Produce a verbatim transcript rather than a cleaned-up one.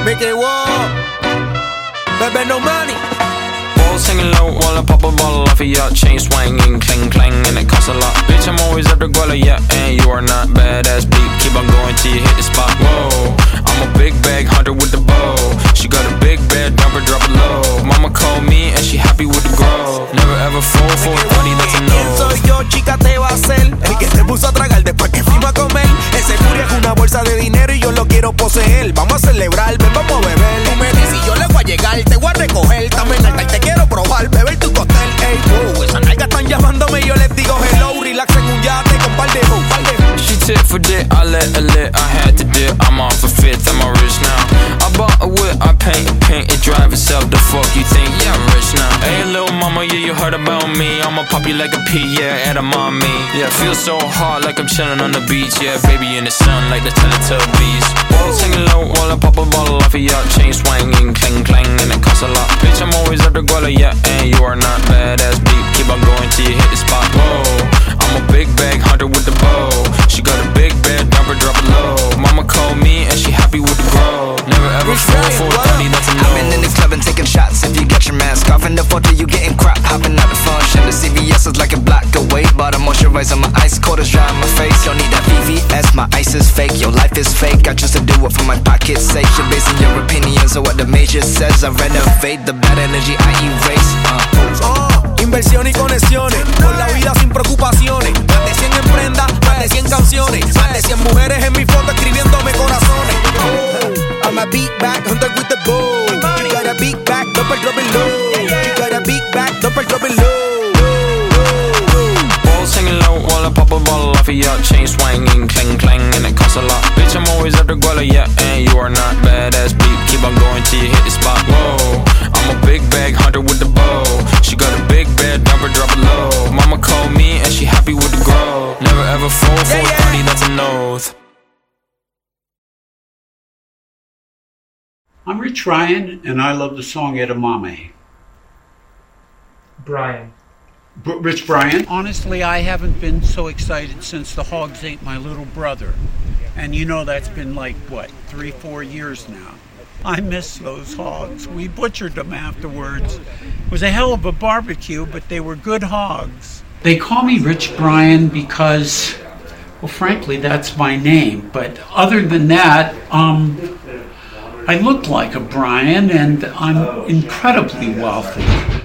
Me quedo, bebé no money. Balls hanging low while I pop a bottle off of ya. Chain swinging, clang clang, and it costs a lot. Bitch, I'm always after Guala, yeah, and you are not badass beat. Keep on going till you hit the spot. Whoa, I'm a big bag hunter with the bow. She got a big bed, dump her, drop it low. Mama called me and she happy with the grow. Never ever fall for a party that's a no. ¿Quién soy yo, chica, te va a hacer? El que te puso a tragar después que fuimos a comer. Ese furia es una bolsa de dinero y yo lo quiero poseer. Vamos a celebrar, ven, vamos a beber. Tú me dices y yo le voy a llegar, te voy a recoger. También alta, te quiero probar, beber tu cóctel. Ey, wow, esas nalgas están llamándome y yo les digo hello. Relax en un yate con par de hoe, par de hoe. She tip for dick, I let her lit, I had to dip. I'm off a fifth, I'm all rich now. I bought a whip, I paint a paint, it drive itself. The fuck you think? Yeah, I'm rich now. Hey, little mama, yeah, you heard about me. I'ma pop you like a pea, yeah, at a mommy. Yeah, feel so hot like I'm chilling on the beach. Yeah, baby in the sun like the Teletubbies. Balls hanging low while I pop a bottle off of ya. Chain swinging, clang clang, and it costs a lot. Bitch, I'm always after Guala, yeah, and you are not badass beat. Keep on going till you hit the spot. Whoa, I'm a big bag hunter with the bow. She got a big bed, dump her, drop it low. Mama called me and she happy with the grow. Never ever fall for a party that's a no. I've been in the club and taking shots. If you get your mask off in the photo, you getting crap. Hopping out the function. The C V S is like a block away. But I'm moisturizing my ice cold is dry on my face. Don't need that V V S, my ice is fake. Your life is fake. I choose to do it for my pocket's sake. You're basing your opinions on what the major says. I renovate the bad energy I erase. Uh. Oh, inversión y conexiones. Con la vida sin preocupaciones. Más de cien en prenda, más de cien canciones. Más de cien mujeres en mi foto escribiéndome corazones. Oh, I'm a big back hunter with the bow. You got a big back, double dropping low. You got a big back, double dropping low. Balls hanging low while I pop a bottle off of ya. Chain swinging, clang clang, and it costs a lot. Bitch, I'm always after Guala, yeah, and you are not badass beat. Keep on going till you hit the spot. Whoa, I'm a big bag hunter with the bow. She got a big bed, dump her, drop it low. Mama called me and she happy with the grow. Never ever fall for a party that's a no. I'm Rich Ryan, and I love the song Edamame. Brian. B- Rich Brian. Honestly, I haven't been so excited since the Hogs ate my little brother. And you know that's been like, what, three, four years now. I miss those hogs. We butchered them afterwards. It was a hell of a barbecue, but they were good hogs. They call me Rich Brian because, well, frankly, that's my name. But other than that, um... I look like a Brian, and I'm incredibly wealthy.